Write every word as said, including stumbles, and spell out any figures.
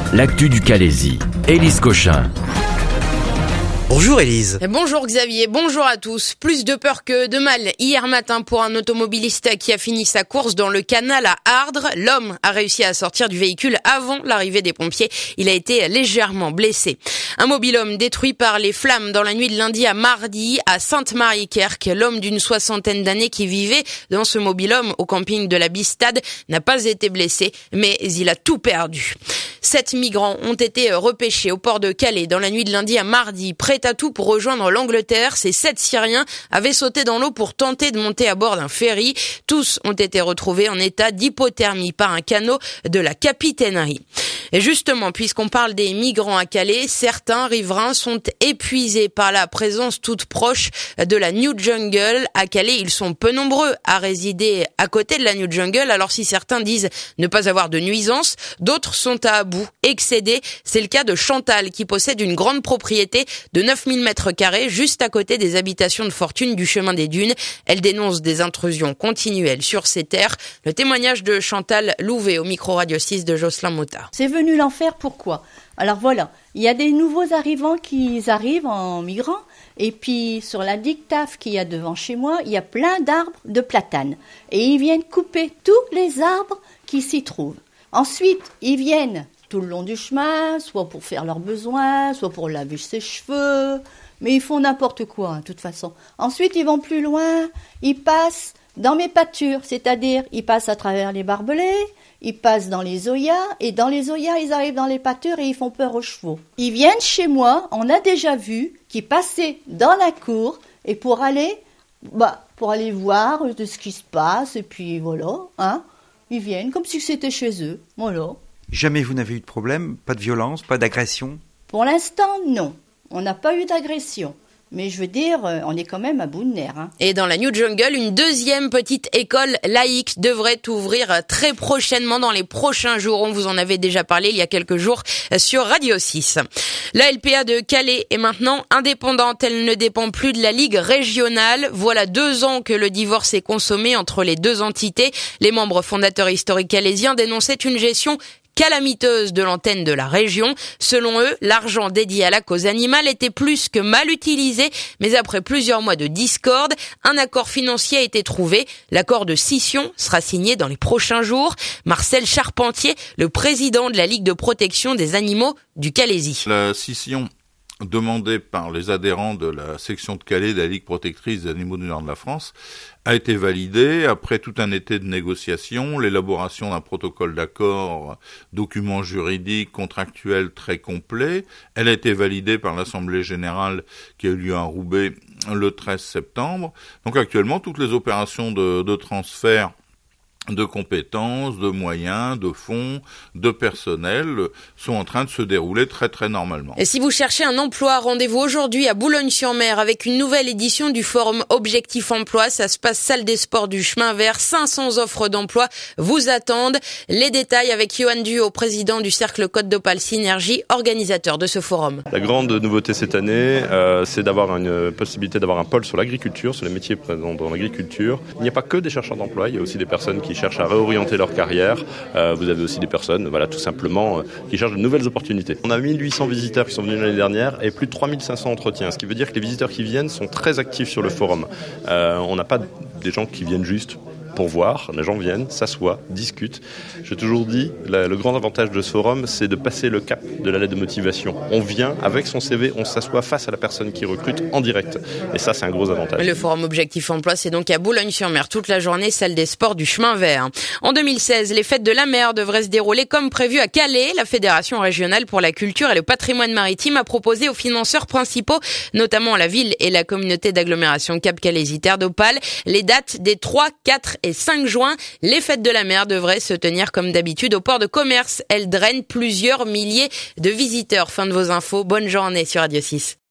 L'actu du Calaisis. Élise Cochin. Bonjour Élise. Bonjour Xavier, bonjour à tous. Plus de peur que de mal hier matin pour un automobiliste qui a fini sa course dans le canal à Ardres. L'homme a réussi à sortir du véhicule avant l'arrivée des pompiers. Il a été légèrement blessé. Un mobil-homme détruit par les flammes dans la nuit de lundi à mardi à Sainte-Marie-Kerk. L'homme d'une soixantaine d'années qui vivait dans ce mobil-homme au camping de la Bistade n'a pas été blessé, mais il a tout perdu. Sept migrants ont été repêchés au port de Calais dans la nuit de lundi à mardi, prêts à tout pour rejoindre l'Angleterre. Ces sept Syriens avaient sauté dans l'eau pour tenter de monter à bord d'un ferry. Tous ont été retrouvés en état d'hypothermie par un canot de la capitainerie. Et justement, puisqu'on parle des migrants à Calais, certains riverains sont épuisés par la présence toute proche de la New Jungle. À Calais, ils sont peu nombreux à résider à côté de la New Jungle. Alors si certains disent ne pas avoir de nuisances, d'autres sont à bout, excédés. C'est le cas de Chantal qui possède une grande propriété de neuf mille mètres carrés juste à côté des habitations de fortune du chemin des Dunes. Elle dénonce des intrusions continuelles sur ses terres. Le témoignage de Chantal Louvet au micro Radio six de Jocelyn Motard. C'est venu l'enfer, pourquoi ? Alors voilà, il y a des nouveaux arrivants qui arrivent en migrant, et puis sur la dictave qu'il y a devant chez moi, il y a plein d'arbres de platanes. Et ils viennent couper tous les arbres qui s'y trouvent. Ensuite, ils viennent tout le long du chemin, soit pour faire leurs besoins, soit pour laver ses cheveux, mais ils font n'importe quoi, hein, de toute façon. Ensuite, ils vont plus loin, ils passent dans mes pâtures, c'est-à-dire ils passent à travers les barbelés, ils passent dans les oyas, et dans les oyas, ils arrivent dans les pâtures et ils font peur aux chevaux. Ils viennent chez moi, on a déjà vu, qui passaient dans la cour, et pour aller, bah, pour aller voir de ce qui se passe, et puis voilà, hein, ils viennent comme si c'était chez eux, voilà. Jamais vous n'avez eu de problème, pas de violence, pas d'agression ? Pour l'instant, non. On n'a pas eu d'agression. Mais je veux dire, on est quand même à bout de nerfs. Hein. Et dans la New Jungle, une deuxième petite école laïque devrait ouvrir très prochainement dans les prochains jours. On vous en avait déjà parlé il y a quelques jours sur Radio six. La L P A de Calais est maintenant indépendante. Elle ne dépend plus de la Ligue régionale. Voilà deux ans que le divorce est consommé entre les deux entités. Les membres fondateurs historiques calaisiens dénonçaient une gestion calamiteuse de l'antenne de la région. Selon eux, l'argent dédié à la cause animale était plus que mal utilisé, mais après plusieurs mois de discorde, un accord financier a été trouvé. L'accord de scission sera signé dans les prochains jours. Marcel Charpentier, le président de la Ligue de protection des animaux du Calaisis. La scission demandée par les adhérents de la section de Calais de la Ligue protectrice des animaux du nord de la France a été validée après tout un été de négociations, l'élaboration d'un protocole d'accord, document juridique, contractuel très complet. Elle a été validée par l'Assemblée générale qui a eu lieu à Roubaix le treize septembre. Donc actuellement, toutes les opérations de, de transfert de compétences, de moyens, de fonds, de personnel sont en train de se dérouler très très normalement. Et si vous cherchez un emploi, rendez-vous aujourd'hui à Boulogne-sur-Mer avec une nouvelle édition du forum Objectif Emploi. Ça se passe salle des sports du chemin vert. cinq cents offres d'emploi vous attendent. Les détails avec Johan Duhaut, président du Cercle Côte d'Opale Synergie, organisateur de ce forum. La grande nouveauté cette année, euh, c'est d'avoir une possibilité d'avoir un pôle sur l'agriculture, sur les métiers présents dans l'agriculture. Il n'y a pas que des chercheurs d'emploi, il y a aussi des personnes qui cherchent à réorienter leur carrière. Euh, vous avez aussi des personnes, voilà, tout simplement, euh, qui cherchent de nouvelles opportunités. On a mille huit cents visiteurs qui sont venus l'année dernière et plus de trois mille cinq cents entretiens, ce qui veut dire que les visiteurs qui viennent sont très actifs sur le forum. Euh, on n'a pas des gens qui viennent juste pour voir, les gens viennent, s'assoient, discutent. J'ai toujours dit, la, le grand avantage de ce forum, c'est de passer le cap de la lettre de motivation. On vient avec son C V, on s'assoit face à la personne qui recrute en direct. Et ça, c'est un gros avantage. Le forum Objectif Emploi, c'est donc à Boulogne-sur-Mer toute la journée, salle des sports du chemin vert. En deux mille seize, les fêtes de la mer devraient se dérouler comme prévu à Calais. La Fédération régionale pour la culture et le patrimoine maritime a proposé aux financeurs principaux, notamment la ville et la communauté d'agglomération Cap-Calaisis-Terre d'Opale, les dates des trois, quatre et cinq juin. Les fêtes de la mer devraient se tenir comme d'habitude au port de commerce. Elles drainent plusieurs milliers de visiteurs. Fin de vos infos. Bonne journée sur Radio six.